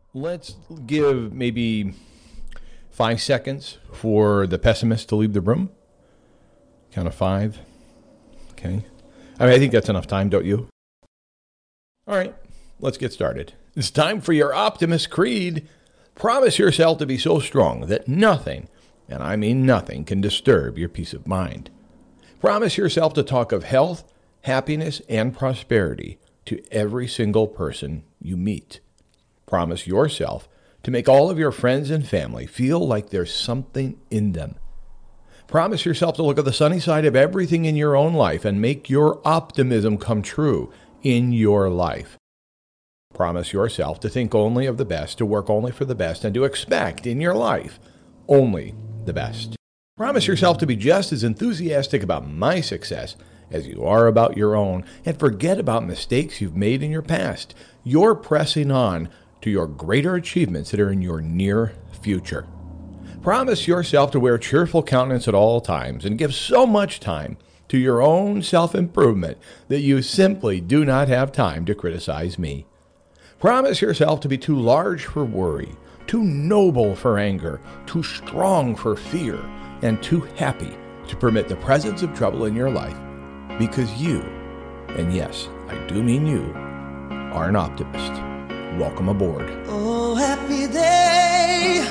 Let's give maybe 5 seconds for the pessimist to leave the room. Count of 5. Okay. I think that's enough time, don't you? All right, let's get started. It's time for your optimist creed. Promise yourself to be so strong that nothing, and I mean nothing, can disturb your peace of mind. Promise yourself to talk of health, happiness, and prosperity to every single person you meet. Promise yourself to make all of your friends and family feel like there's something in them. Promise yourself to look at the sunny side of everything in your own life and make your optimism come true in your life. Promise yourself to think only of the best, to work only for the best, and to expect in your life only the best. Promise yourself to be just as enthusiastic about my success as you are about your own, and forget about mistakes you've made in your past. You're pressing on to your greater achievements that are in your near future. Promise yourself to wear a cheerful countenance at all times and give so much time to your own self-improvement that you simply do not have time to criticize me. Promise yourself to be too large for worry, too noble for anger, too strong for fear, and too happy to permit the presence of trouble in your life, because you, and yes, I do mean you, are an optimist. Welcome aboard. Oh, happy day.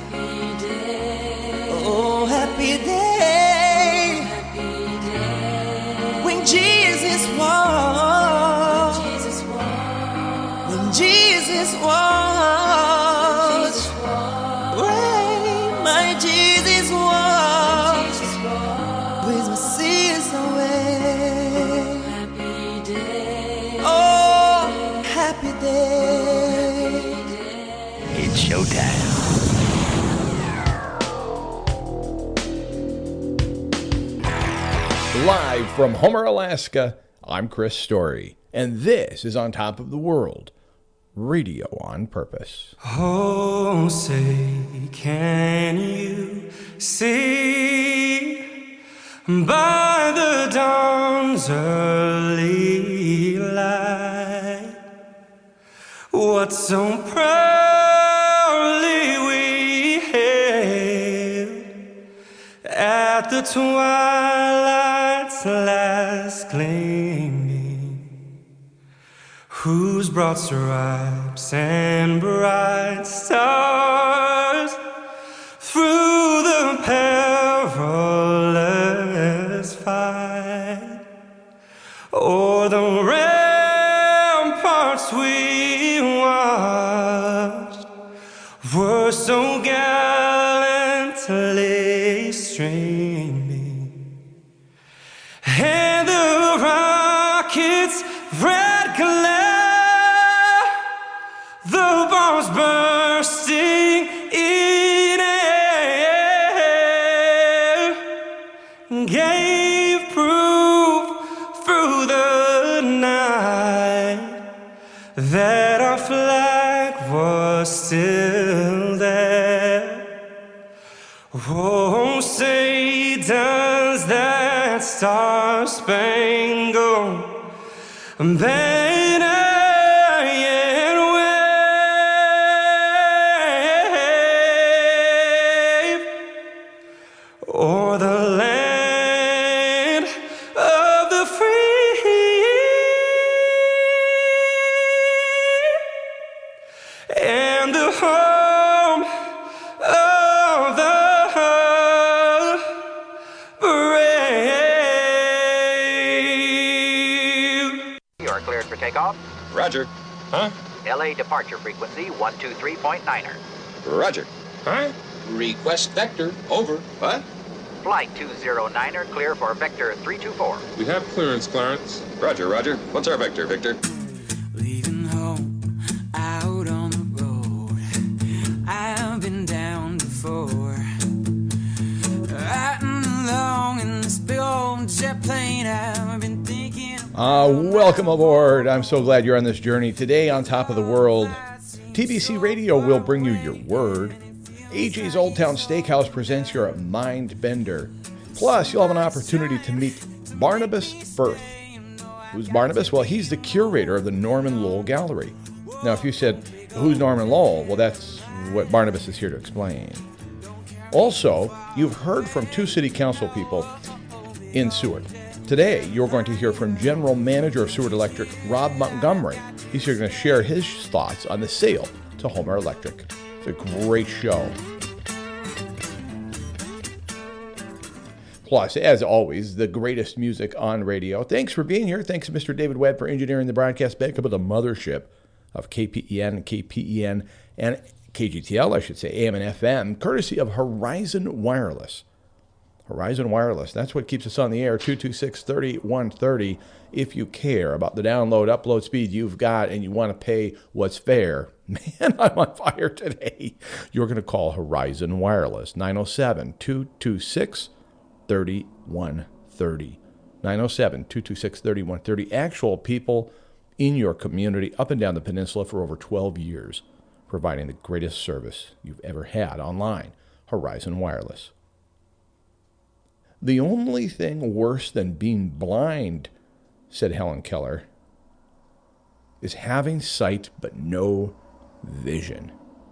Oh, happy day. When Jesus walked. When Jesus walked. When my Jesus walked. With my sins away. Oh, happy day. It's showtime. Live from Homer, Alaska, I'm Chris Story, and this is On Top of the World, Radio on Purpose. Oh, say, can you see by the dawn's early light what so proudly we hailed at the twilight's last gleaming, whose broad stripes and bright stars through the perilous fight o'er the ramparts we watched were so gallantly streaming, and the rocket's red glare, the bombs bursting in air, gave proof through the night that our flag was still there. Oh, say, does that star-spangled banner yet wave o'er the land of the free and the home of the brave? You are cleared for takeoff. Roger. Huh? LA departure frequency 123.9er. Roger. Huh? Request vector. Over. What? Flight 209er clear for vector 324. We have clearance, Clarence. Roger, Roger. What's our vector, Victor? Leaving home, out on the road. I've been down before. Riding along in this big old jet plane. I've been thinking. Welcome aboard. I'm so glad you're on this journey. Today on Top of the World, TBC Radio will bring you your word. AJ's Old Town Steakhouse presents your Mind Bender. Plus, you'll have an opportunity to meet Barnabas Firth. Who's Barnabas? Well, he's the curator of the Norman Lowell Gallery. Now, if you said, Who's Norman Lowell? Well, that's what Barnabas is here to explain. Also, you've heard from 2 city council people in Seward. Today, you're going to hear from General Manager of Seward Electric, Rob Montgomery. He's here going to share his thoughts on the sale to Homer Electric. It's a great show. Plus, as always, the greatest music on radio. Thanks for being here. Thanks to Mr. David Webb for engineering the broadcast back up at the mothership of KPEN, and KGTL, I should say, AM and FM, courtesy of Horizon Wireless. Horizon Wireless, that's what keeps us on the air, 226-3130. If you care about the download, upload speed you've got and you want to pay what's fair, man, I'm on fire today. You're going to call Horizon Wireless, 907-226-3130. 907-226-3130. Actual people in your community up and down the peninsula for over 12 years, providing the greatest service you've ever had online. Horizon Wireless. The only thing worse than being blind, said Helen Keller, is having sight but no vision.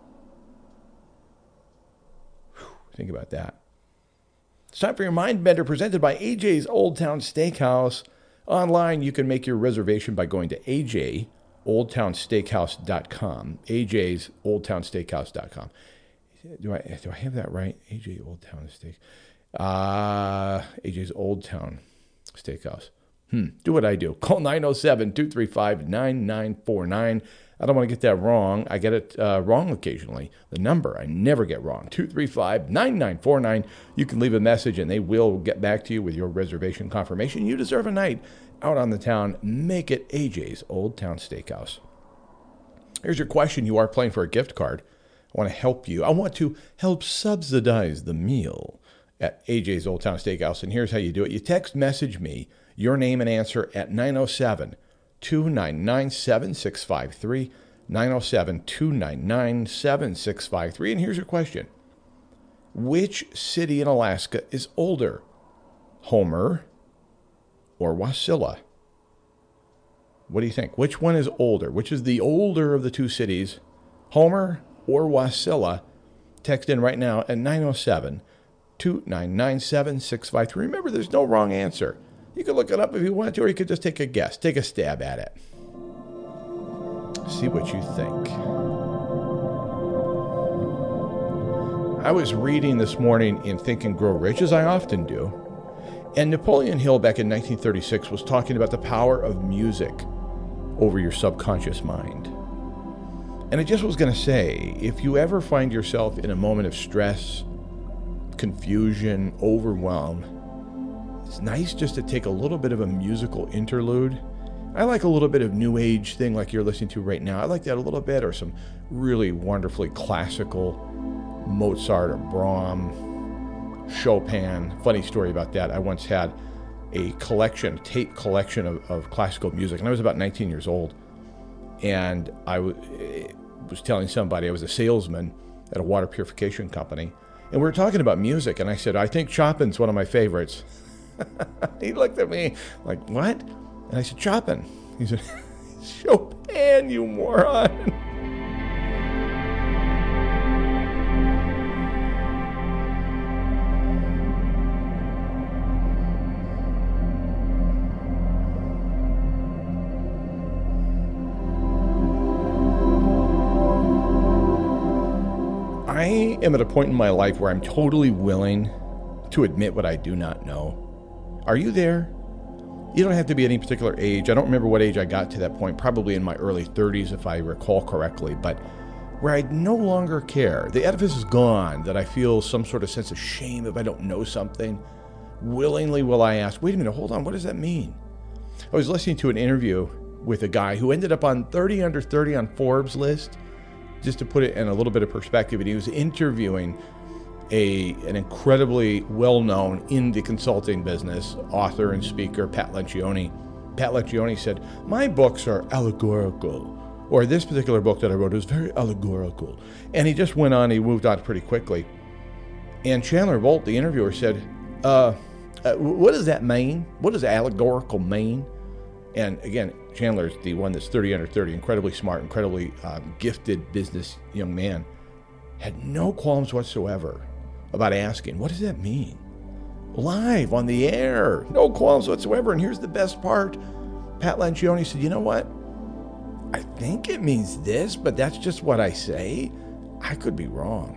Whew, think about that. It's time for your Mind Bender, presented by AJ's Old Town Steakhouse. Online, you can make your reservation by going to AJOldTownSteakhouse.com. AJ's OldTownSteakhouse.com. Do I have that right? AJ Old Town Steak. AJ's Old Town Steakhouse. Do what I do. Call 907-235-9949. I don't want to get that wrong. I get it wrong occasionally. The number I never get wrong, 235-9949. You can leave a message and they will get back to you with your reservation confirmation. You deserve a night out on the town. Make it AJ's Old Town Steakhouse. Here's your question. You are playing for a gift card. I want to help you. I want to help subsidize the meal at AJ's Old Town Steakhouse. And here's how you do it. You text message me your name and answer at 907-299-7653, 907-299-7653. And here's your question. Which city in Alaska is older, Homer or Wasilla? What do you think? Which one is older? Which is the older of the 2 cities, Homer or Wasilla? Text in right now at 907-299-7653. Remember, there's no wrong answer. You can look it up if you want to, or you could just take a guess. Take a stab at it. See what you think. I was reading this morning in Think and Grow Rich, as I often do, and Napoleon Hill back in 1936 was talking about the power of music over your subconscious mind. And I just was going to say, if you ever find yourself in a moment of stress, confusion, overwhelm, it's nice just to take a little bit of a musical interlude. I like a little bit of new age thing like you're listening to right now. I like that a little bit, or some really wonderfully classical Mozart or Brahms, Chopin. Funny story about that. I once had a tape collection of classical music, and I was about 19 years old. And I was telling somebody, I was a salesman at a water purification company, and we were talking about music, and I said, I think Chopin's one of my favorites. He looked at me like, what? And I said, Chopin. He said, Chopin, you moron. I am at a point in my life where I'm totally willing to admit what I do not know. Are you there? You don't have to be any particular age. I don't remember what age I got to that point, probably in my early 30s if I recall correctly, but where I no longer care. The edifice is gone, that I feel some sort of sense of shame if I don't know something. Willingly will I ask, wait a minute, hold on, what does that mean? I was listening to an interview with a guy who ended up on 30 under 30 on Forbes list, just to put it in a little bit of perspective, and he was interviewing an incredibly well-known in the consulting business author and speaker, Pat Lencioni. Pat Lencioni said, my books are allegorical, or this particular book that I wrote is very allegorical. And he just went on, he moved on pretty quickly. And Chandler Bolt, the interviewer, said, what does that mean? What does allegorical mean? And again, Chandler's the one that's 30 under 30, incredibly smart, incredibly gifted business young man, had no qualms whatsoever about asking, what does that mean? Live on the air, no qualms whatsoever. And here's the best part. Pat Lancioni said, you know what? I think it means this, but that's just what I say. I could be wrong.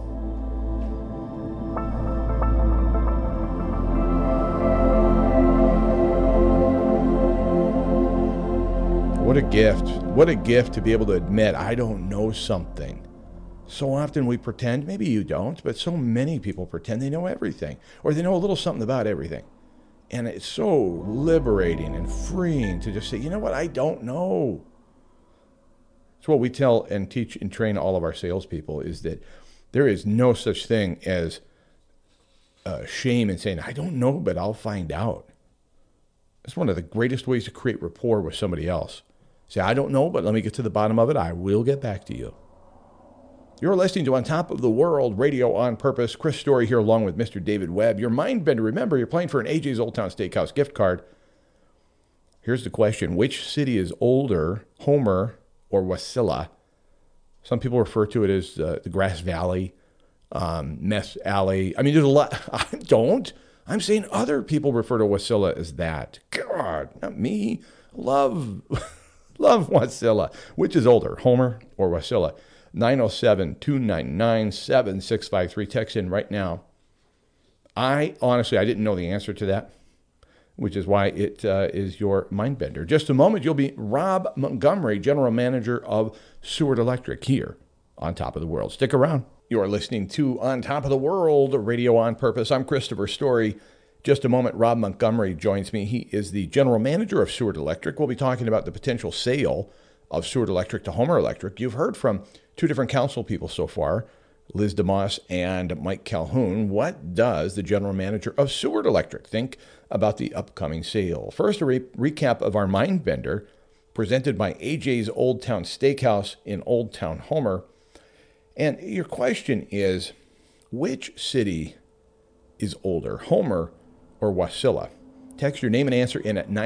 What a gift. What a gift to be able to admit, I don't know something. So often we pretend, maybe you don't, but so many people pretend they know everything, or they know a little something about everything. And it's so liberating and freeing to just say, you know what, I don't know. It's what we tell and teach and train all of our salespeople, is that there is no such thing as shame in saying, I don't know, but I'll find out. It's one of the greatest ways to create rapport with somebody else. Say, I don't know, but let me get to the bottom of it. I will get back to you. You're listening to On Top of the World, Radio on Purpose. Chris Story here along with Mr. David Webb. Your mind bender. Remember, you're playing for an AJ's Old Town Steakhouse gift card. Here's the question. Which city is older, Homer or Wasilla? Some people refer to it as the Grass Valley, Mess Alley. I mean, there's a lot. I don't. I'm saying other people refer to Wasilla as that. God, not me. Love Wasilla. Which is older, Homer or Wasilla? 907-299-7653. Text in right now. I didn't know the answer to that, which is why it is your mind bender. Just a moment, you'll be Rob Montgomery, General Manager of Seward Electric, here on Top of the World. Stick around. You are listening to On Top of the World, Radio on Purpose. I'm Christopher Story. Just a moment, Rob Montgomery joins me. He is the General Manager of Seward Electric. We'll be talking about the potential sale of Seward Electric to Homer Electric. You've heard from two different council people so far, Liz DeMoss and Mike Calhoun. What does the General Manager of Seward Electric think about the upcoming sale? First, a recap of our mind bender presented by AJ's Old Town Steakhouse in Old Town Homer. And your question is, which city is older, Homer or Wasilla? Text your name and answer in at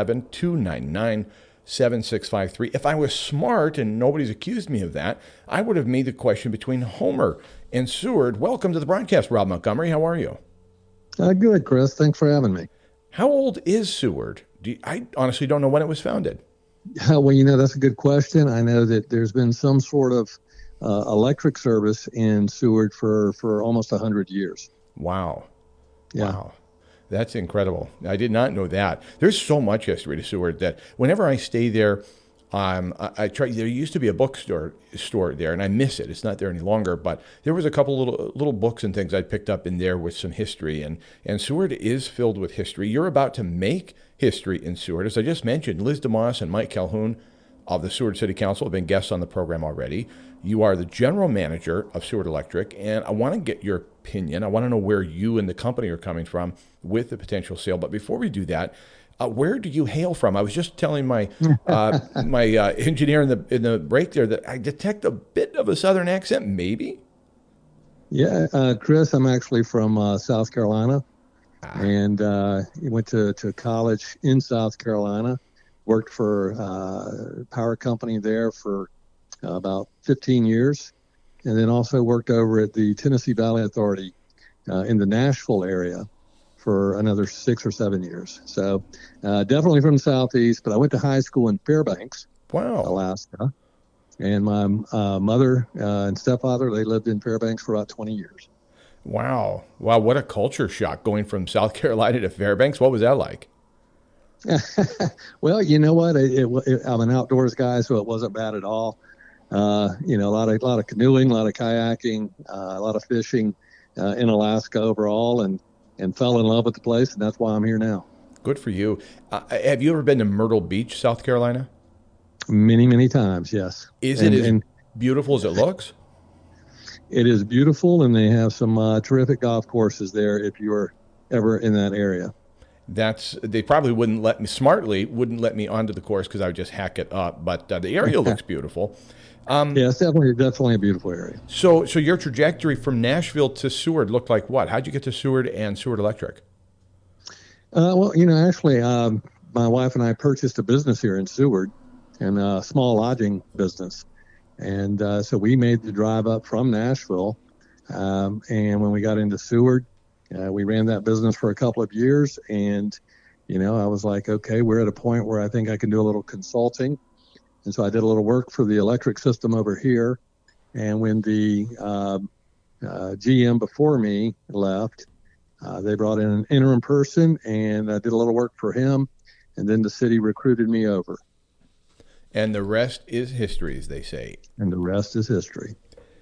907-299-7653. If I was smart, and nobody's accused me of that, I would have made the question between Homer and Seward. Welcome to the broadcast, Rob Montgomery. How are you? Good, Chris. Thanks for having me. How old is Seward? I honestly don't know when it was founded. Well, that's a good question. I know that there's been some sort of electric service in Seward for almost 100 years. Wow. Yeah. Wow. That's incredible. I did not know that. There's so much history to Seward that whenever I stay there, I try. There used to be a bookstore there, and I miss it. It's not there any longer. But there was a couple little books and things I picked up in there with some history, and Seward is filled with history. You're about to make history in Seward, as I just mentioned. Liz DeMoss and Mike Calhoun of the Seward City Council have been guests on the program already. You are the general manager of Seward Electric, and I want to get your opinion. I want to know where you and the company are coming from with the potential sale. But before we do that, where do you hail from? I was just telling my my engineer in the break there that I detect a bit of a Southern accent, maybe. Yeah, Chris, I'm actually from South Carolina, and went to college in South Carolina. Worked for a power company there for about 15 years, and then also worked over at the Tennessee Valley Authority in the Nashville area for another 6 or 7 years. So definitely from the Southeast, but I went to high school in Fairbanks, Alaska. And my mother and stepfather, they lived in Fairbanks for about 20 years. Wow. What a culture shock going from South Carolina to Fairbanks. What was that like? Well, you know what? I'm an outdoors guy, so it wasn't bad at all. A lot of canoeing, a lot of kayaking, a lot of fishing in Alaska overall, and fell in love with the place, and that's why I'm here now. Good for you. Have you ever been to Myrtle Beach, South Carolina? Many, many times, yes. Is it as beautiful as it looks? It is beautiful, and they have some terrific golf courses there if you're ever in that area. They probably wouldn't let me onto the course because I would just hack it up. But the area looks beautiful. Yeah, it's definitely a beautiful area. So your trajectory from Nashville to Seward looked like what? How'd you get to Seward and Seward Electric? Actually, my wife and I purchased a business here in Seward, and a small lodging business. And so we made the drive up from Nashville. And when we got into Seward, we ran that business for a couple of years. And, I was like, okay, we're at a point where I think I can do a little consulting. And so I did a little work for the electric system over here. And when the GM before me left, they brought in an interim person, and I did a little work for him. And then the city recruited me over. And the rest is history, as they say. And the rest is history.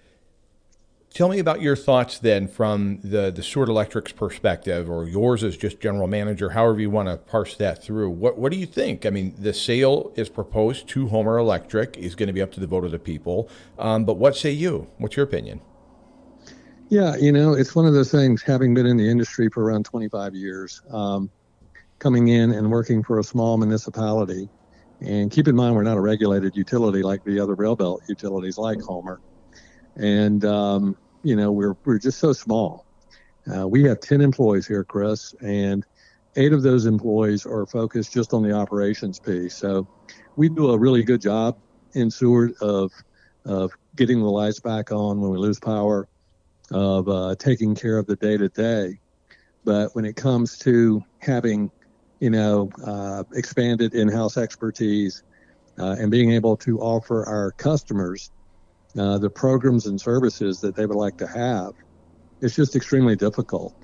Tell me about your thoughts then from the Seward Electric's perspective, or yours as just general manager, however you want to parse that through. What do you think? I mean, the sale is proposed to Homer Electric. Is going to be up to the vote of the people. But what say you? What's your opinion? Yeah, it's one of those things, having been in the industry for around 25 years, coming in and working for a small municipality. And keep in mind, we're not a regulated utility like the other rail belt utilities like Homer. And, we're just so small. We have 10 employees here, Chris, and 8 of those employees are focused just on the operations piece. So we do a really good job in Seward of getting the lights back on when we lose power, of taking care of the day-to-day. But when it comes to having expanded in-house expertise and being able to offer our customers the programs and services that they would like to have, it's just extremely difficult.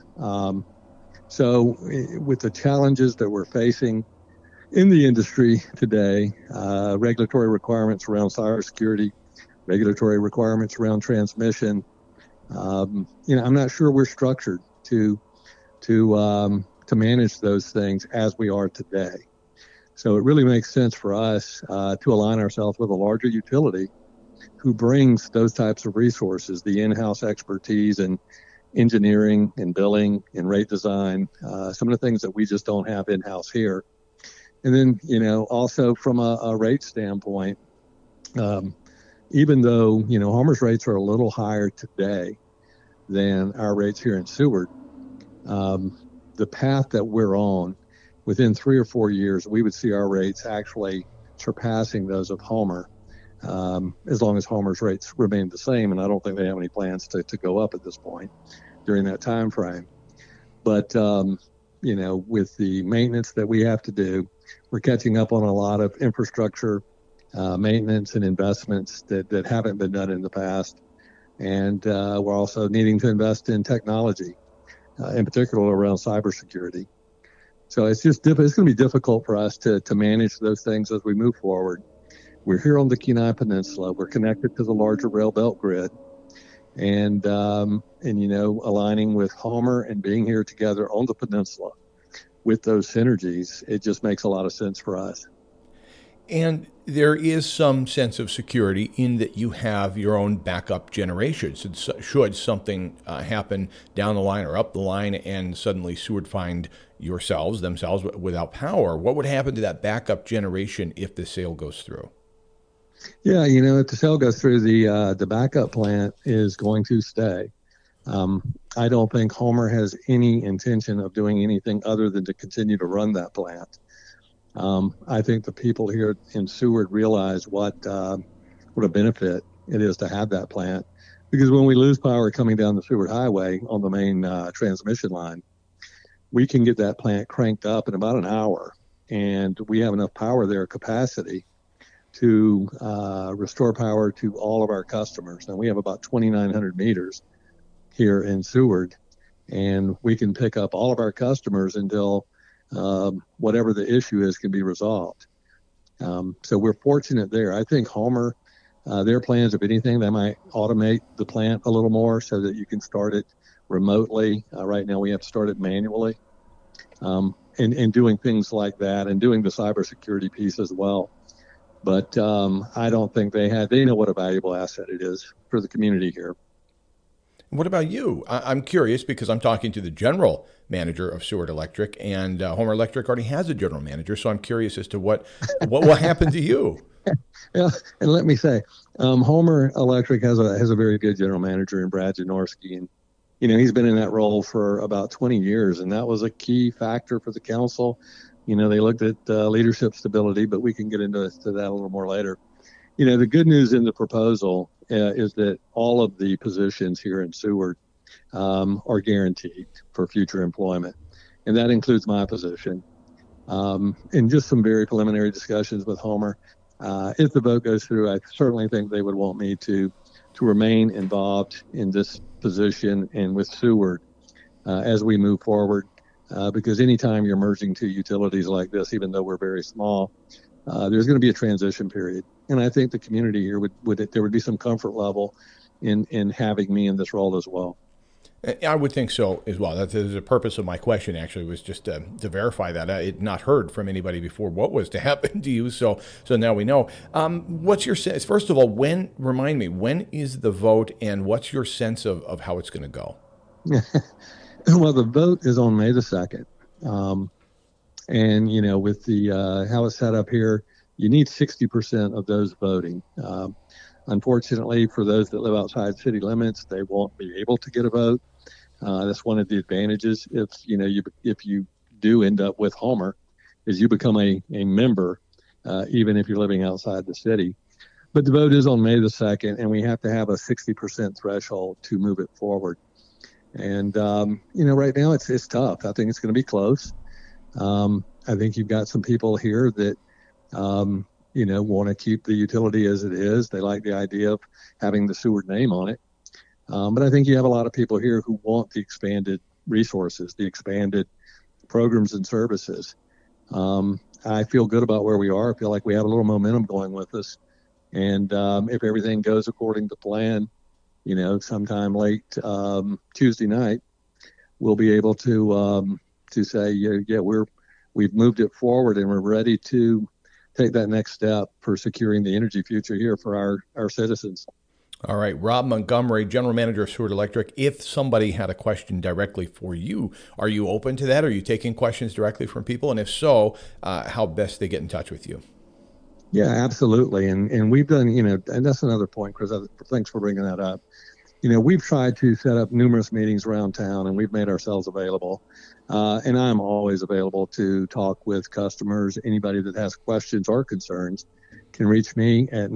So with the challenges that we're facing in the industry today, regulatory requirements around cybersecurity, regulatory requirements around transmission, I'm not sure we're structured to manage those things as we are today. So it really makes sense for us to align ourselves with a larger utility who brings those types of resources, the in-house expertise in engineering and billing and rate design, some of the things that we just don't have in-house here. And then, also from a rate standpoint, even though, Homer's rates are a little higher today than our rates here in Seward, the path that we're on, within 3 or 4 years, we would see our rates actually surpassing those of Homer, as long as Homer's rates remain the same. And I don't think they have any plans to go up at this point during that time frame. But, with the maintenance that we have to do, we're catching up on a lot of infrastructure maintenance and investments that haven't been done in the past. And we're also needing to invest in technology, in particular around cybersecurity. So it's going to be difficult for us to manage those things as we move forward. We're here on the Kenai Peninsula. We're connected to the larger rail belt grid, and aligning with Homer and being here together on the peninsula with those synergies, it just makes a lot of sense for us. And there is some sense of security in that you have your own backup generation. So should something happen down the line or up the line and suddenly Seward find themselves without power, what would happen to that backup generation if the sale goes through? Yeah, if the sale goes through, the backup plant is going to stay. I don't think Homer has any intention of doing anything other than to continue to run that plant. I think the people here in Seward realize what a benefit it is to have that plant, because when we lose power coming down the Seward Highway on the main transmission line, we can get that plant cranked up in about an hour, and we have enough power there capacity to restore power to all of our customers. And we have about 2,900 meters here in Seward, and we can pick up all of our customers until whatever the issue is can be resolved. So we're fortunate there. I think Homer, their plans, if anything, they might automate the plant a little more so that you can start it remotely. Right now we have to start it manually, and doing things like that, and doing the cybersecurity piece as well. But I don't think they know what a valuable asset it is for the community here. What about you? I'm curious because I'm talking to the general manager of Seward Electric, and Homer Electric already has a general manager. So I'm curious as to what will happen to you. Yeah, and let me say, Homer Electric has a very good general manager in Brad Janorski, and he's been in that role for about 20 years, and that was a key factor for the council. They looked at leadership stability, but we can get into that a little more later. The good news in the proposal is that all of the positions here in Seward are guaranteed for future employment, and that includes my position. And just some very preliminary discussions with Homer. If the vote goes through, I certainly think they would want me to remain involved in this position and with Seward as we move forward. Because anytime you're merging two utilities like this, even though we're very small, there's going to be a transition period. And I think the community here there would be some comfort level in having me in this role as well. I would think so as well. That is the purpose of my question, actually, was just to verify that. I had not heard from anybody before what was to happen to you, so now we know. What's your sense? First of all, remind me, when is the vote, and what's your sense of how it's going to go? Well, the vote is on May the 2nd. And, with the how it's set up here, you need 60% of those voting. Unfortunately, for those that live outside city limits, they won't be able to get a vote. That's one of the advantages if you do end up with Homer, is you become a member, even if you're living outside the city. But the vote is on May the 2nd, and we have to have a 60% threshold to move it forward. And, right now it's tough. I think it's going to be close. I think you've got some people here that, want to keep the utility as it is. They like the idea of having the Seward name on it. But I think you have a lot of people here who want the expanded resources, the expanded programs and services. I feel good about where we are. I feel like we have a little momentum going with us. And if everything goes according to plan, sometime late Tuesday night, we'll be able to say, we've moved it forward and we're ready to take that next step for securing the energy future here for our citizens. All right, Rob Montgomery, General Manager of Seward Electric. If somebody had a question directly for you, are you open to that? Are you taking questions directly from people? And if so, how best they get in touch with you? Yeah, absolutely. And we've done, and that's another point, Chris. Thanks for bringing that up. We've tried to set up numerous meetings around town, and we've made ourselves available. And I'm always available to talk with customers. Anybody that has questions or concerns can reach me at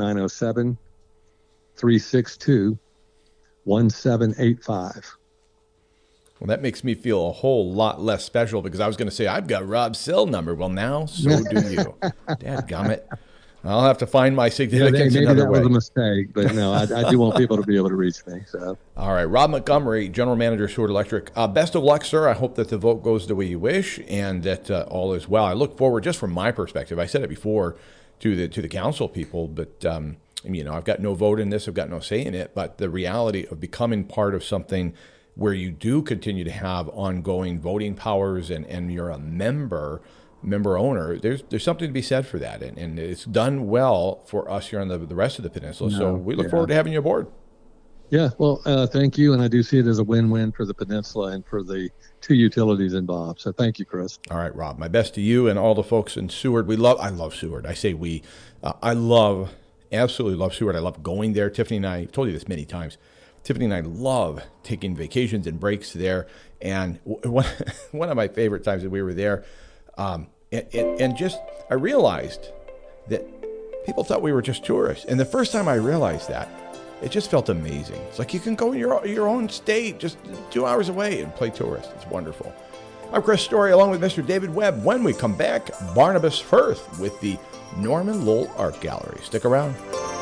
907-362-1785. Well, that makes me feel a whole lot less special, because I was going to say, I've got Rob's cell number. Well, now, so do you. Dadgummit. I'll have to find my significance another way. Maybe that was a mistake, but no, I do want people to be able to reach me. So. All right, Rob Montgomery, General Manager, Seward Electric. Best of luck, sir. I hope that the vote goes the way you wish, and that all is well. I look forward, just from my perspective, I said it before to the council people, but I've got no vote in this, I've got no say in it, but the reality of becoming part of something where you do continue to have ongoing voting powers and you're a member owner, there's something to be said for that, and it's done well for us here on the rest of the peninsula. So we look forward to having you aboard. Yeah, well, thank you, and I do see it as a win-win for the peninsula and for the two utilities involved. So thank you, Chris. All right, Rob, my best to you and all the folks in Seward. I love Seward. I say we. Absolutely love Seward. I love going there. Tiffany and I, I've told you this many times, Tiffany and I love taking vacations and breaks there. And one of my favorite times that we were there, I realized that people thought we were just tourists. And the first time I realized that, it just felt amazing. It's like you can go in your own state, just 2 hours away, and play tourist. It's wonderful. I'm Chris Story, along with Mr. David Webb. When we come back, Barnabas Firth with the Norman Lowell Art Gallery. Stick around.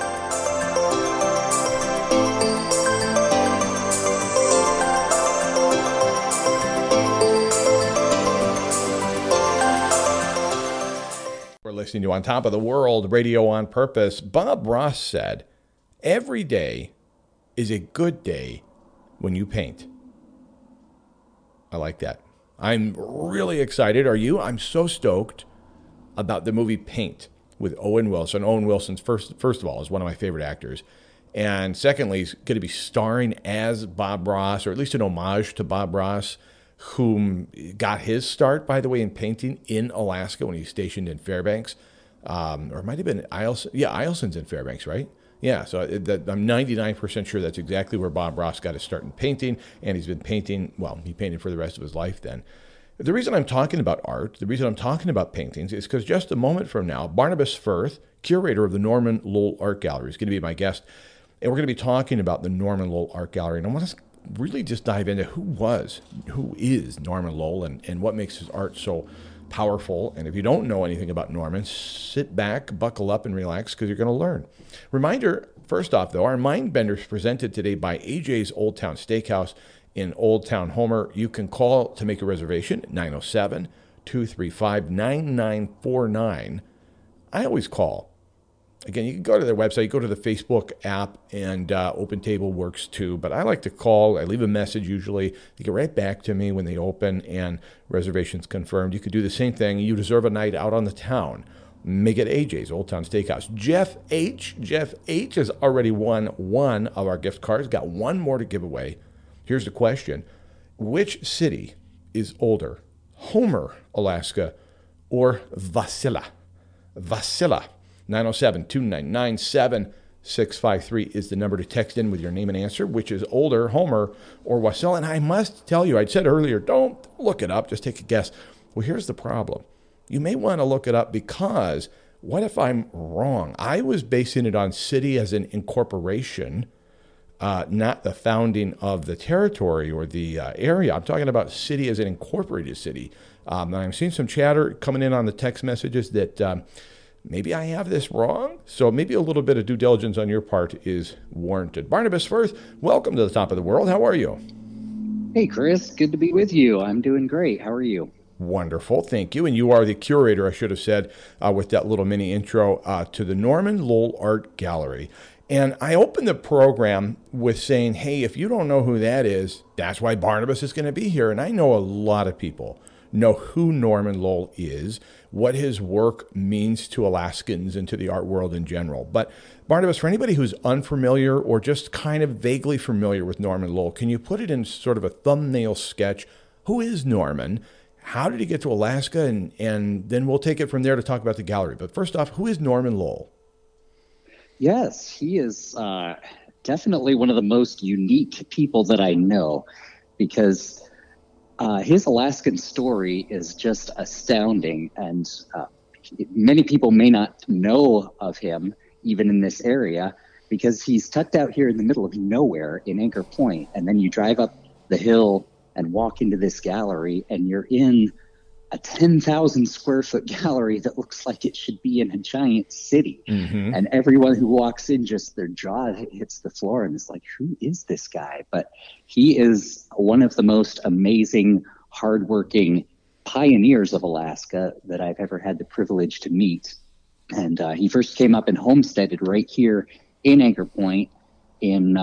We're listening to On Top of the World, Radio on Purpose. Bob Ross said, "Every day is a good day when you paint." I like that. I'm really excited. Are you? I'm so stoked about the movie Paint with Owen Wilson. Owen Wilson's, first of all, is one of my favorite actors. And secondly, he's going to be starring as Bob Ross, or at least an homage to Bob Ross, whom got his start, by the way, in painting in Alaska when he was stationed in Fairbanks. Or it might have been Eielson. Yeah, Eielson's in Fairbanks, right? Yeah, so I'm 99% sure that's exactly where Bob Ross got his start in painting, and he's been painting, well, he painted for the rest of his life then. The reason I'm talking about art, the reason I'm talking about paintings is because just a moment from now, Barnabas Firth, curator of the Norman Lowell Art Gallery, is going to be my guest. And we're going to be talking about the Norman Lowell Art Gallery. And I want to really just dive into who is Norman Lowell and what makes his art so powerful. And if you don't know anything about Norman, sit back, buckle up, and relax because you're going to learn. Reminder, first off, though, our Mind Bender is presented today by AJ's Old Town Steakhouse in Old Town Homer. You can call to make a reservation at 907-235-9949. I always call. Again, you can go to their website, go to the Facebook app, and OpenTable works too. But I like to call. I leave a message usually. They get right back to me when they open and reservations confirmed. You could do the same thing. You deserve a night out on the town. Make it AJ's Old Town Steakhouse. Jeff H. has already won one of our gift cards. Got one more to give away. Here's the question. Which city is older, Homer, Alaska, or Wasilla? Wasilla. 907-299-7653 is the number to text in with your name and answer, which is older, Homer or Wasilla. And I must tell you, I said earlier, don't look it up, just take a guess. Well, here's the problem. You may want to look it up because what if I'm wrong? I was basing it on city as an incorporation, not the founding of the territory or the area. I'm talking about city as an incorporated city. And I'm seeing some chatter coming in on the text messages that maybe I have this wrong. So maybe a little bit of due diligence on your part is warranted. Barnabas Firth, welcome to the top of the world. How are you? Hey, Chris. Good to be with you. I'm doing great. How are you? Wonderful. Thank you. And you are the curator, I should have said, with that little mini intro to the Norman Lowell Art Gallery. And I opened the program with saying, hey, if you don't know who that is, that's why Barnabas is going to be here. And I know a lot of people know who Norman Lowell is, what his work means to Alaskans and to the art world in general. But Barnabas, for anybody who's unfamiliar or just kind of vaguely familiar with Norman Lowell, can you put it in sort of a thumbnail sketch? Who is Norman? How did he get to Alaska? And then we'll take it from there to talk about the gallery. But first off, who is Norman Lowell? Yes, he is definitely one of the most unique people that I know because his Alaskan story is just astounding, and many people may not know of him, even in this area, because he's tucked out here in the middle of nowhere in Anchor Point, and then you drive up the hill and walk into this gallery, and you're in a 10,000 square foot gallery that looks like it should be in a giant city. Mm-hmm. And everyone who walks in, just their jaw hits the floor and it's like, who is this guy? But he is one of the most amazing, hardworking pioneers of Alaska that I've ever had the privilege to meet. And he first came up and homesteaded right here in Anchor Point in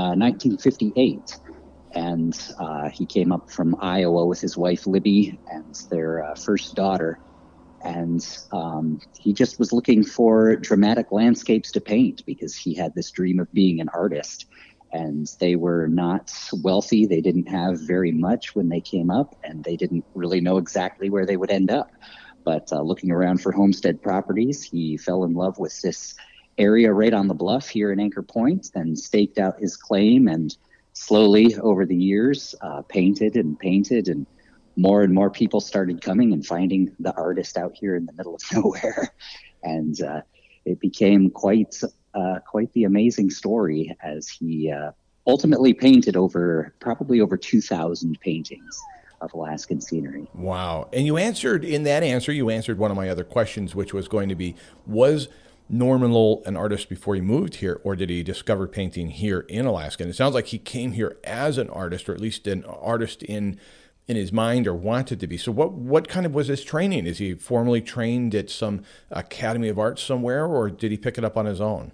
1958. And he came up from Iowa with his wife, Libby, and their first daughter. And he just was looking for dramatic landscapes to paint because he had this dream of being an artist. And they were not wealthy. They didn't have very much when they came up, and they didn't really know exactly where they would end up. But looking around for homestead properties, he fell in love with this area right on the bluff here in Anchor Point and staked out his claim, and slowly over the years painted, and more people started coming and finding the artist out here in the middle of nowhere. And it became quite the amazing story as he ultimately painted probably over 2,000 paintings of Alaskan scenery. Wow. And you answered one of my other questions, which was going to be, was Norman Lowell an artist before he moved here, or did he discover painting here in Alaska? And it sounds like he came here as an artist, or at least an artist in his mind, or wanted to be. So what kind of was his training? Is he formally trained at some Academy of Art somewhere, or did he pick it up on his own?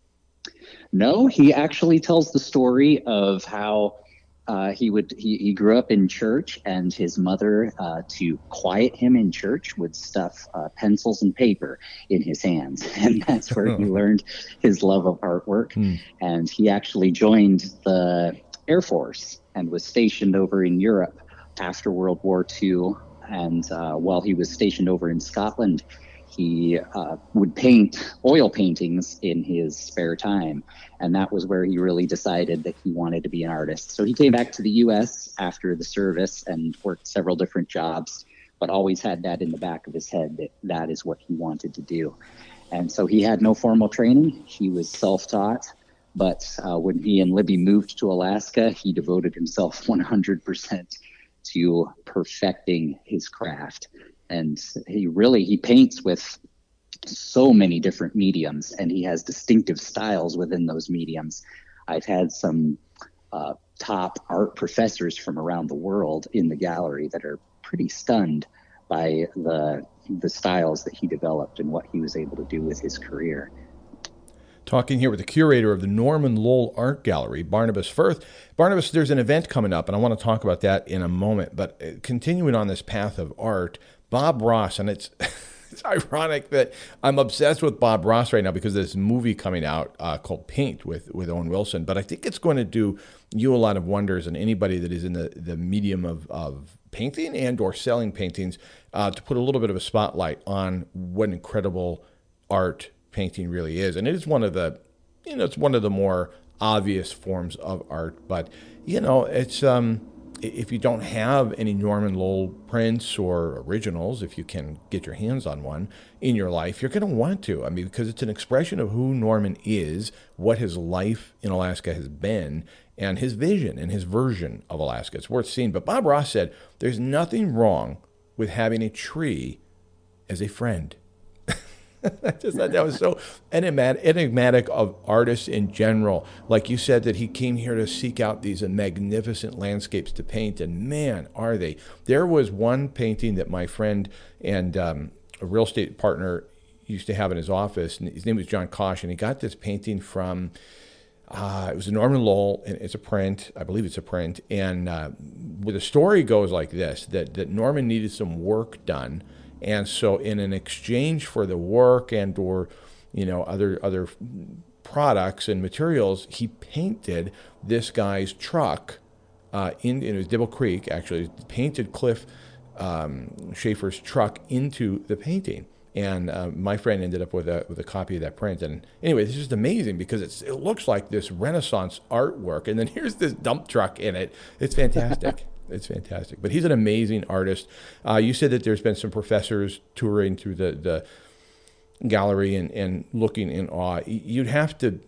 No, he actually tells the story of how he grew up in church, and his mother, to quiet him in church, would stuff pencils and paper in his hands. And that's where he learned his love of artwork. And he actually joined the Air Force and was stationed over in Europe after World War II. And while he was stationed over in Scotland, he would paint oil paintings in his spare time. And that was where he really decided that he wanted to be an artist. So he came back to the U.S. after the service and worked several different jobs but always had that in the back of his head that that is what he wanted to do. And so he had no formal training. He was self-taught. But when he and Libby moved to Alaska, he devoted himself 100% to perfecting his craft. And he paints with so many different mediums, and he has distinctive styles within those mediums. I've had some top art professors from around the world in the gallery that are pretty stunned by the styles that he developed and what he was able to do with his career. Talking here with the curator of the Norman Lowell Art Gallery, Barnabas Firth. Barnabas, there's an event coming up, and I want to talk about that in a moment. But continuing on this path of art, Bob Ross, and it's it's ironic that I'm obsessed with Bob Ross right now because there's this movie coming out called Paint with Owen Wilson. But I think it's going to do you a lot of wonders, and anybody that is in the medium of painting and or selling paintings, to put a little bit of a spotlight on what incredible art painting really is. And it is one of the, it's one of the more obvious forms of art. But, it's, if you don't have any Norman Lowell prints or originals, if you can get your hands on one in your life, you're going to want to. I mean, because it's an expression of who Norman is, what his life in Alaska has been, and his vision and his version of Alaska. It's worth seeing. But Bob Ross said, there's nothing wrong with having a tree as a friend. I just thought that was so enigmatic of artists in general. Like you said, that he came here to seek out these magnificent landscapes to paint, and man, are they. There was one painting that my friend and a real estate partner used to have in his office, and his name was John Kosh, and he got this painting from, it was a Norman Lowell, and it's a print, I believe it's a print, and where the story goes like this, that Norman needed some work done. And so in an exchange for the work and or, other products and materials, he painted this guy's truck in it was Dibble Creek, actually, painted Cliff Schaefer's truck into the painting. And my friend ended up with a copy of that print. And anyway, this is just amazing because it looks like this Renaissance artwork. And then here's this dump truck in it. It's fantastic. It's fantastic. But he's an amazing artist. You said that there's been some professors touring through the gallery and looking in awe. You'd have to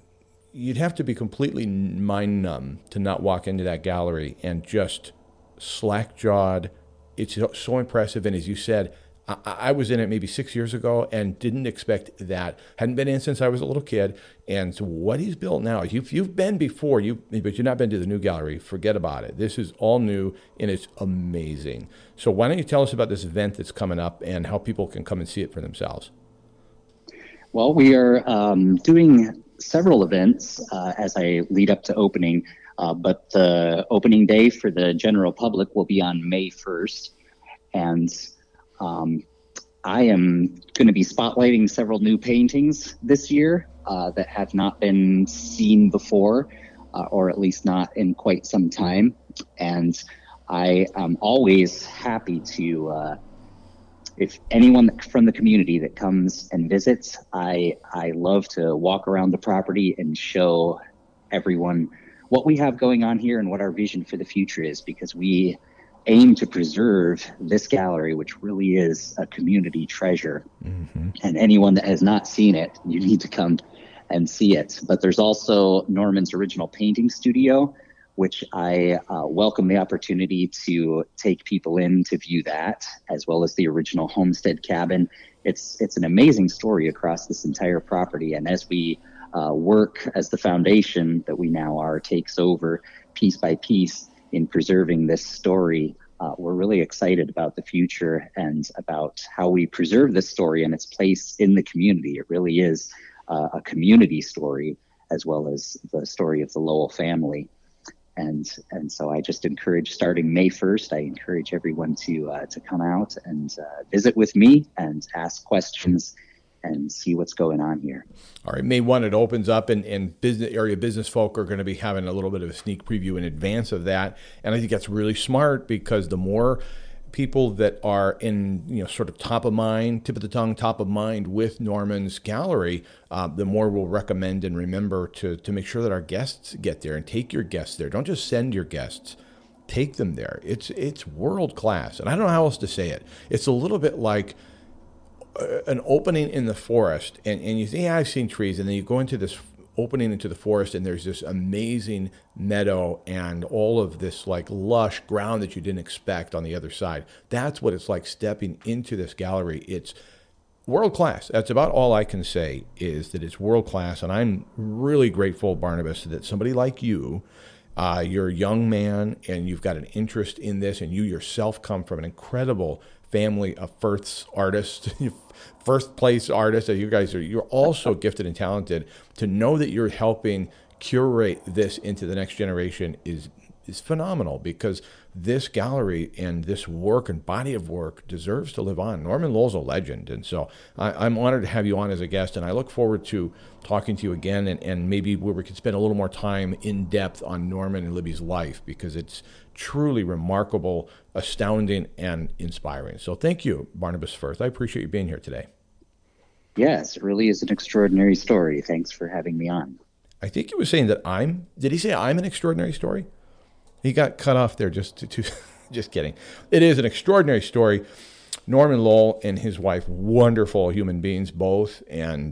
be completely mind numb to not walk into that gallery and just slack-jawed. It's so impressive. And as you said, I was in it maybe 6 years ago and didn't expect that. Hadn't been in since I was a little kid. And so what he's built now, you've been before, but you've not been to the new gallery. Forget about it. This is all new, and it's amazing. So why don't you tell us about this event that's coming up and how people can come and see it for themselves? Well, we are doing several events as I lead up to opening, but the opening day for the general public will be on May 1st. And I am going to be spotlighting several new paintings this year that have not been seen before, or at least not in quite some time. And I am always happy to, if anyone from the community that comes and visits, I love to walk around the property and show everyone what we have going on here and what our vision for the future is, because we aim to preserve this gallery, which really is a community treasure. Mm-hmm. And anyone that has not seen it, you need to come and see it. But there's also Norman's original painting studio, which I welcome the opportunity to take people in to view that, as well as the original homestead cabin. It's an amazing story across this entire property. And as we work as the foundation that we now are takes over piece by piece in preserving this story, we're really excited about the future and about how we preserve this story and its place in the community. It really is a community story, as well as the story of the Lowell family. And so I just encourage, starting May 1st, I encourage everyone to come out and visit with me and ask questions and see what's going on here. All right, May 1 it opens up, and area business folk are going to be having a little bit of a sneak preview in advance of that. And I think that's really smart, because the more people that are in, sort of top of mind, tip of the tongue, top of mind with Norman's gallery, the more we'll recommend and remember to make sure that our guests get there, and take your guests there. Don't just send your guests. take them there. It's world class, and I don't know how else to say it. It's a little bit like an opening in the forest, and you think, yeah, I've seen trees, and then you go into this opening into the forest, and there's this amazing meadow and all of this like lush ground that you didn't expect on the other side. That's what it's like stepping into this gallery. It's world class. That's about all I can say, is that it's world class, and I'm really grateful, Barnabas, that somebody like you, you're a young man and you've got an interest in this, and you yourself come from an incredible family of first artists, first place artists. You guys you're also gifted and talented. To know that you're helping curate this into the next generation is phenomenal, because this gallery and this work and body of work deserves to live on. Norman Lowell's a legend, and so I'm honored to have you on as a guest, and I look forward to talking to you again, and maybe where we could spend a little more time in depth on Norman and Libby's life, because it's truly remarkable, astounding, and inspiring. So thank you, Barnabas Firth. I appreciate you being here today. Yes, it really is an extraordinary story. Thanks for having me on. I think he was saying that did he say I'm an extraordinary story? He got cut off there just to just kidding. It is an extraordinary story. Norman Lowell and his wife, wonderful human beings both, and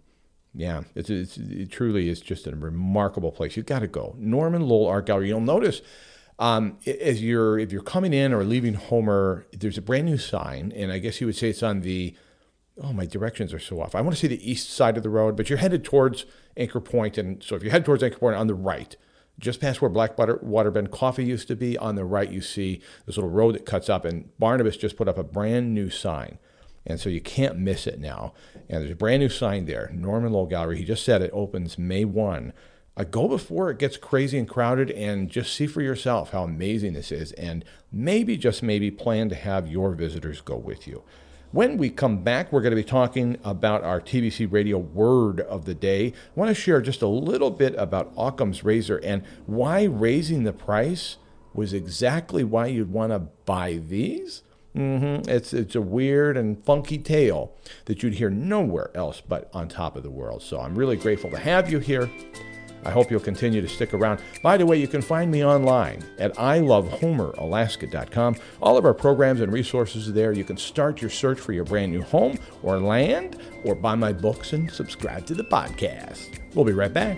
it truly is just a remarkable place. You've got to go. Norman Lowell Art Gallery. You'll notice if you're coming in or leaving Homer, there's a brand new sign, and I guess you would say it's on the, my directions are so off. I want to say the east side of the road, but you're headed towards Anchor Point, and so if you head towards Anchor Point on the right, just past where Black Waterbend Coffee used to be, on the right you see this little road that cuts up, and Barnabas just put up a brand new sign, and so you can't miss it now. And there's a brand new sign there, Norman Lowell Gallery. He just said it opens May 1. Go before it gets crazy and crowded, and just see for yourself how amazing this is, and maybe, just maybe, plan to have your visitors go with you. When we come back, we're going to be talking about our TBC Radio word of the day. I want to share just a little bit about Occam's razor and why raising the price was exactly why you'd want to buy these. It's a weird and funky tale that you'd hear nowhere else but on Top of the World. So I'm really grateful to have you here. I hope you'll continue to stick around. By the way, you can find me online at ilovehomeralaska.com. All of our programs and resources are there. You can start your search for your brand new home or land, or buy my books and subscribe to the podcast. We'll be right back.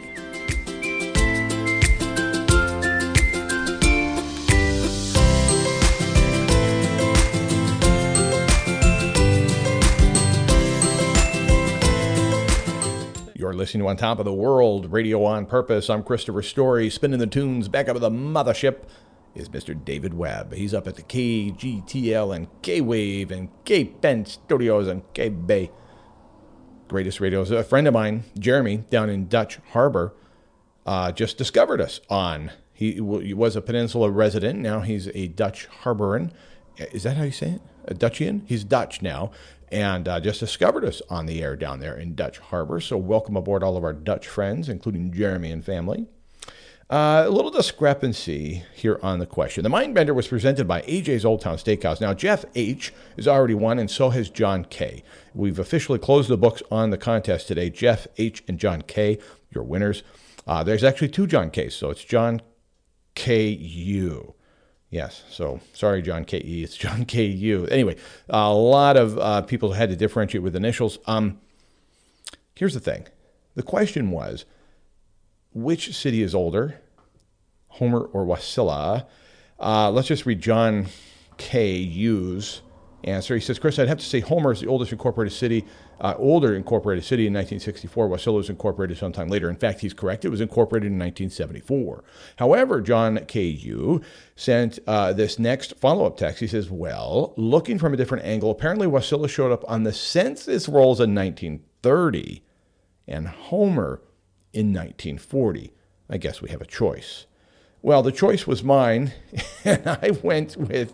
You're listening to On Top of the World, Radio on Purpose. I'm Christopher Story. Spinning the tunes back up at the mothership is Mr. David Webb. He's up at the KGTL and K-Wave and K-Penn Studios and K-Bay. Greatest radios. A friend of mine, Jeremy, down in Dutch Harbor, just discovered us on. He was a Peninsula resident. Now he's a Dutch Harboran. Is that how you say it? A Dutchian? He's Dutch now. And just discovered us on the air down there in Dutch Harbor. So welcome aboard all of our Dutch friends, including Jeremy and family. A little discrepancy here on the question. The Mindbender was presented by AJ's Old Town Steakhouse. Now, Jeff H. has already won, and so has John K. We've officially closed the books on the contest today. Jeff H. and John K., your winners. There's actually two John Ks, so it's John K.U. Yes, so sorry, John K.E., it's John K.U. Anyway, a lot of people had to differentiate with initials. Here's the thing. The question was, which city is older, Homer or Wasilla? Let's just read John K.U.'s answer. He says, Chris, I'd have to say Homer is the oldest incorporated city, older incorporated city in 1964. Wasilla was incorporated sometime later. In fact, he's correct. It was incorporated in 1974. However, John K.U. sent this next follow-up text. He says, well, looking from a different angle, apparently Wasilla showed up on the census rolls in 1930 and Homer in 1940. I guess we have a choice. Well, the choice was mine, and I went with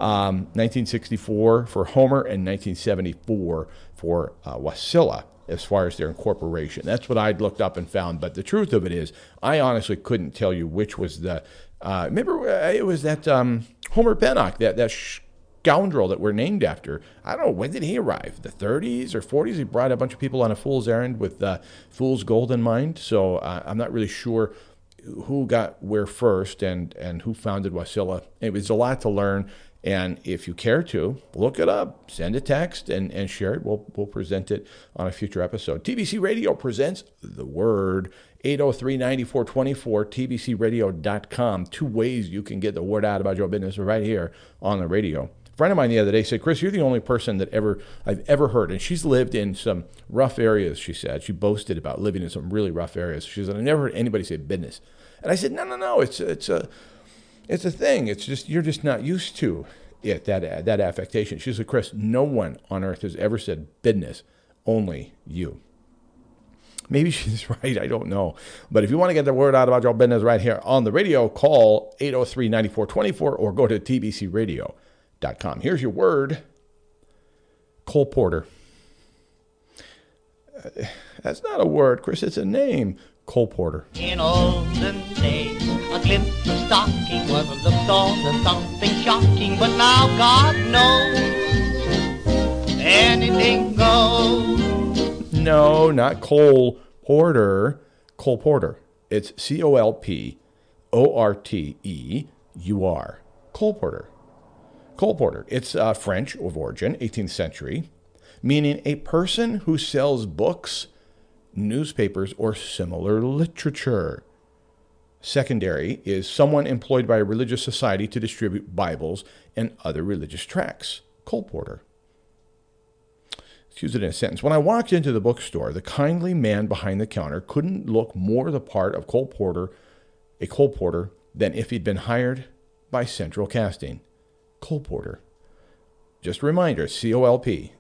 1964 for Homer and 1974 for Wasilla as far as their incorporation. That's what I'd looked up and found, but the truth of it is I honestly couldn't tell you which was the... remember, it was that Homer Pennock, that scoundrel that we're named after. I don't know, when did he arrive? The 30s or 40s? He brought a bunch of people on a fool's errand with fool's gold in mind, so I'm not really sure who got where first and who founded Wasilla. It was a lot to learn. And if you care to, look it up, send a text, and share it. We'll present it on a future episode. TBC Radio presents The Word, 803-9424, tbcradio.com. 2 ways you can get the word out about your business right here on the radio. A friend of mine the other day said, Chris, you're the only person that I've ever heard, and she's lived in some rough areas, she said. She boasted about living in some really rough areas. She said, I never heard anybody say business. And I said, no, it's a thing. It's just you're just not used to it, that affectation. She said, Chris, no one on earth has ever said business, only you. Maybe she's right. I don't know. But if you want to get the word out about your business right here on the radio, call 803-9424 or go to tbcradio.com. Here's your word. Cole Porter. That's not a word, Chris. It's a name. Cole Porter. In olden days, a glimpse of stocking was a look on to something shocking, but now God knows anything goes. No, not Cole Porter. Cole Porter. It's COLPORTEUR. Cole Porter. Cole Porter. It's French of origin, 18th century, meaning a person who sells books, newspapers, or similar literature. Secondary is someone employed by a religious society to distribute Bibles and other religious tracts. Cole Porter. Let's use it in a sentence. When I walked into the bookstore, the kindly man behind the counter couldn't look more the part of Cole Porter, a Cole Porter, than if he'd been hired by Central Casting. Cole Porter. Just a reminder, COLPORTEUR.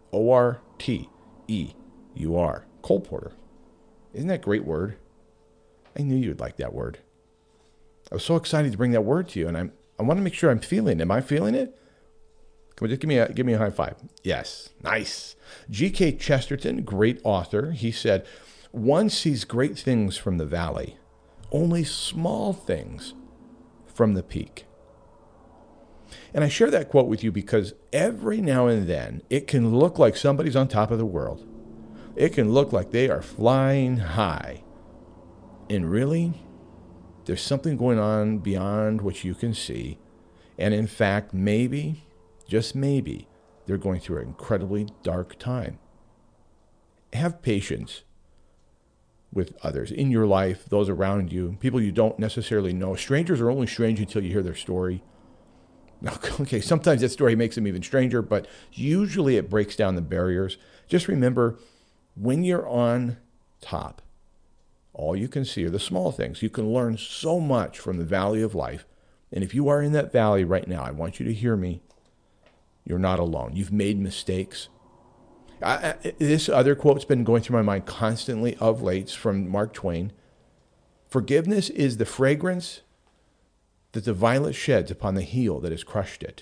Cole Porter. Isn't that a great word? I knew you'd like that word. I was so excited to bring that word to you, and I want to make sure I'm feeling it. Am I feeling it? Come on, just give me a high five. Yes, nice. G.K. Chesterton, great author, he said, one sees great things from the valley, only small things from the peak. And I share that quote with you because every now and then it can look like somebody's on top of the world. It can look like they are flying high. And really, there's something going on beyond what you can see. And in fact, maybe, just maybe, they're going through an incredibly dark time. Have patience with others in your life, those around you, people you don't necessarily know. Strangers are only strange until you hear their story. Okay, sometimes that story makes them even stranger, but usually it breaks down the barriers. Just remember, when you're on top, all you can see are the small things. You can learn so much from the valley of life. And if you are in that valley right now, I want you to hear me. You're not alone. You've made mistakes. This other quote's been going through my mind constantly of late from Mark Twain. Forgiveness is the fragrance that the violet sheds upon the heel that has crushed it.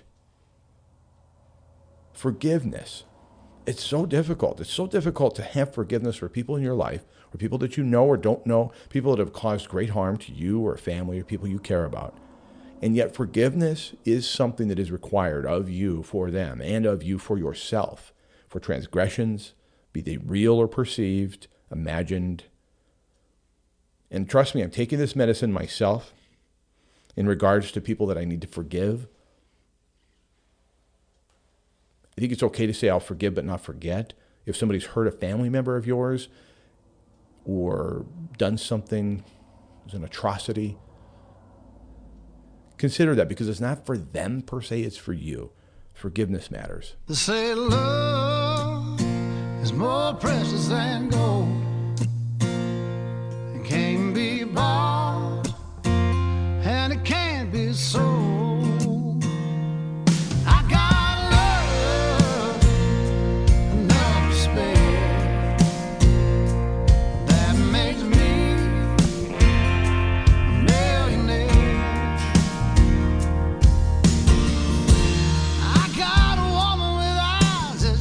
Forgiveness. It's so difficult. It's so difficult to have forgiveness for people in your life, or people that you know or don't know, people that have caused great harm to you or family or people you care about. And yet forgiveness is something that is required of you for them and of you for yourself, for transgressions, be they real or perceived, imagined. And trust me, I'm taking this medicine myself in regards to people that I need to forgive. I think it's okay to say I'll forgive but not forget. If somebody's hurt a family member of yours or done something, it was an atrocity, consider that, because it's not for them per se, it's for you. Forgiveness matters. They say love is more precious than gold. It can't be bought and it can't be sold. I got love enough to spare that makes me a millionaire. I got a woman with eyes that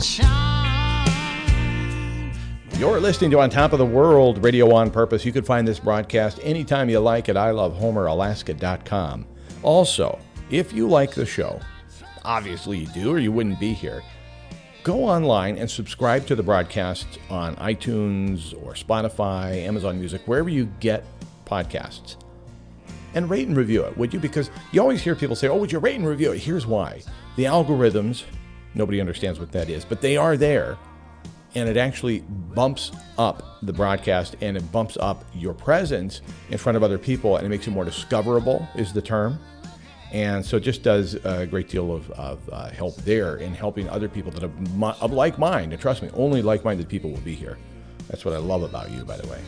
shine. You're listening to On Top of the World, Radio on Purpose. You can find this broadcast anytime you like at ilovehomeralaska.com. Also, if you like the show, obviously you do or you wouldn't be here, go online and subscribe to the broadcast on iTunes or Spotify, Amazon Music, wherever you get podcasts. and rate and review it, would you? Because you always hear people say, oh, would you rate and review it? Here's why. The algorithms, nobody understands what that is, but they are there. And it actually bumps up the broadcast, and it bumps up your presence in front of other people, and it makes it more discoverable, is the term. And so it just does a great deal of help there in helping other people that are of like mind. And trust me, only like-minded people will be here. That's what I love about you, by the way.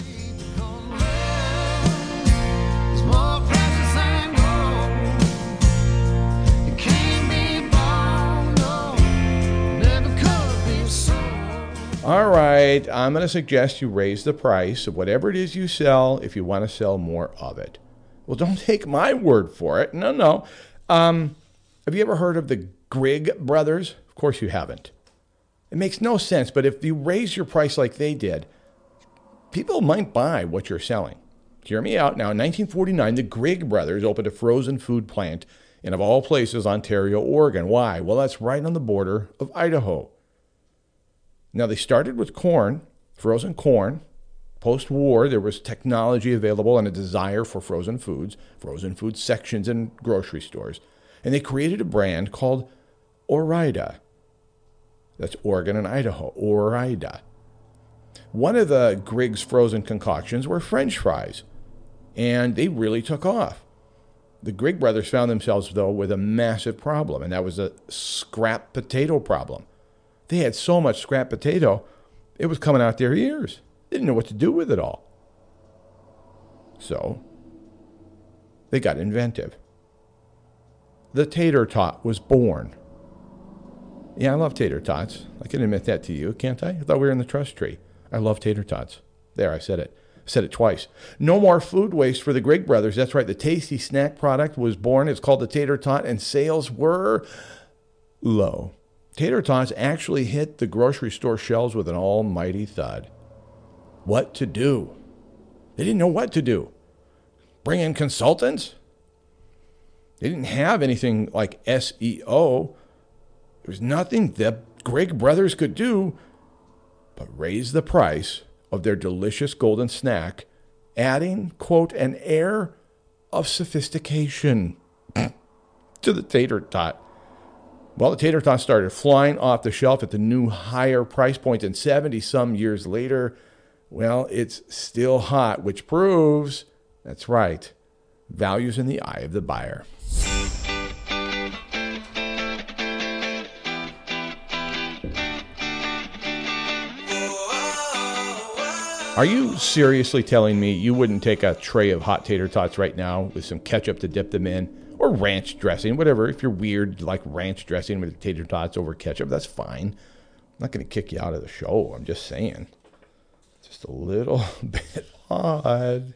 All right, I'm going to suggest you raise the price of whatever it is you sell if you want to sell more of it. Well, don't take my word for it. No. Have you ever heard of the Grigg brothers? Of course you haven't. It makes no sense, but if you raise your price like they did, people might buy what you're selling. Hear me out now. In 1949, the Grigg brothers opened a frozen food plant in, of all places, Ontario, Oregon. Why? Well, that's right on the border of Idaho. Now, they started with corn, frozen corn. Post-war, there was technology available and a desire for frozen food sections in grocery stores. And they created a brand called Ore-Ida. That's Oregon and Idaho, Ore-Ida. One of the Grigg's frozen concoctions were French fries, and they really took off. The Grigg brothers found themselves, though, with a massive problem, and that was a scrap potato problem. They had so much scrap potato, it was coming out their ears. They didn't know what to do with it all. So, they got inventive. The tater tot was born. Yeah, I love tater tots. I can admit that to you, can't I? I thought we were in the trust tree. I love tater tots. There, I said it. I said it twice. No more food waste for the Grigg brothers. That's right. The tasty snack product was born. It's called the tater tot, and sales were low. Tater tots actually hit the grocery store shelves with an almighty thud. What to do? They didn't know what to do. Bring in consultants? They didn't have anything like SEO. There was nothing the Grigg brothers could do but raise the price of their delicious golden snack, adding, quote, an air of sophistication to the tater tot. Well, the tater tot started flying off the shelf at the new higher price point, and 70-some years later, well, it's still hot, which proves, that's right, value's in the eye of the buyer. Are you seriously telling me you wouldn't take a tray of hot tater tots right now with some ketchup to dip them in? Or ranch dressing, whatever. If you're weird, like ranch dressing with tater tots over ketchup, that's fine. I'm not going to kick you out of the show. I'm just saying. Just a little bit odd.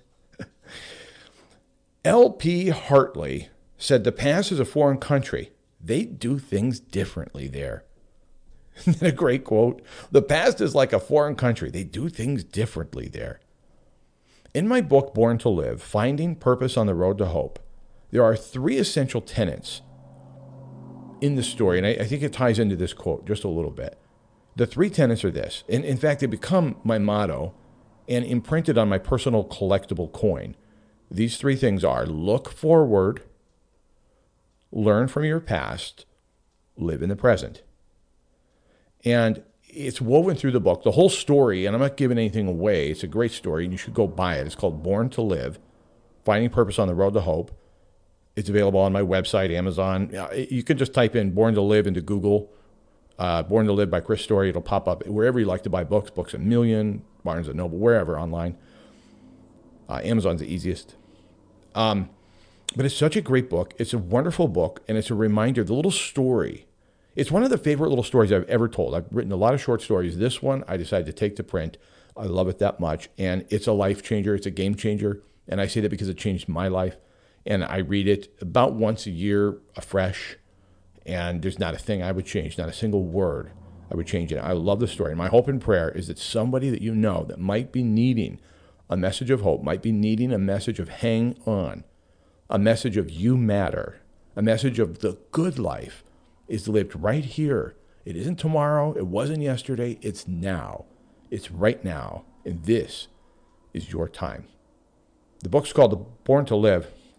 L.P. Hartley said the past is a foreign country. They do things differently there. Isn't that a great quote? The past is like a foreign country. They do things differently there. In my book, Born to Live, Finding Purpose on the Road to Hope, there are 3 essential tenets in the story, and I think it ties into this quote just a little bit. The 3 tenets are this, and in fact, they become my motto and imprinted on my personal collectible coin. These 3 things are: look forward, learn from your past, live in the present. And it's woven through the book, the whole story, and I'm not giving anything away. It's a great story, and you should go buy it. It's called Born to Live, Finding Purpose on the Road to Hope. It's available on my website, Amazon. You can just type in Born to Live into Google, Born to Live by Chris Story. It'll pop up wherever you like to buy books, Books A Million, Barnes & Noble, wherever online. Amazon's the easiest. But it's such a great book. It's a wonderful book, and it's a reminder, the little story. It's one of the favorite little stories I've ever told. I've written a lot of short stories. This one, I decided to take to print. I love it that much, and it's a life changer. It's a game changer, and I say that because it changed my life. And I read it about once a year afresh, and there's not a thing I would change, not a single word I would change it. I love the story. And my hope and prayer is that somebody that you know that might be needing a message of hope, might be needing a message of hang on, a message of you matter, a message of the good life is lived right here. It isn't tomorrow. It wasn't yesterday. It's now. It's right now. And this is your time. The book's called Born to Live,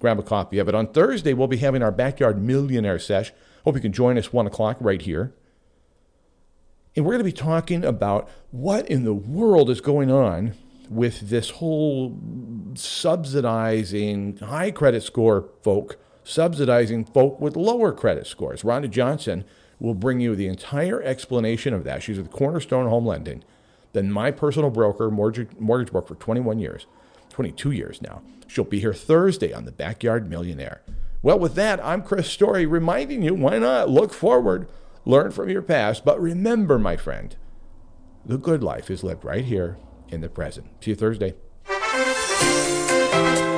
grab a copy of it. On Thursday, we'll be having our Backyard Millionaire Sesh. Hope you can join us 1 o'clock right here. And we're going to be talking about what in the world is going on with this whole subsidizing high credit score folk, subsidizing folk with lower credit scores. Rhonda Johnson will bring you the entire explanation of that. She's at Cornerstone Home Lending, then my personal broker, mortgage broker for 21 years, 22 years now. She'll be here Thursday on the Backyard Millionaire. Well, with that, I'm Chris Story reminding you, why not look forward, learn from your past, but remember, my friend, the good life is lived right here in the present. See you Thursday.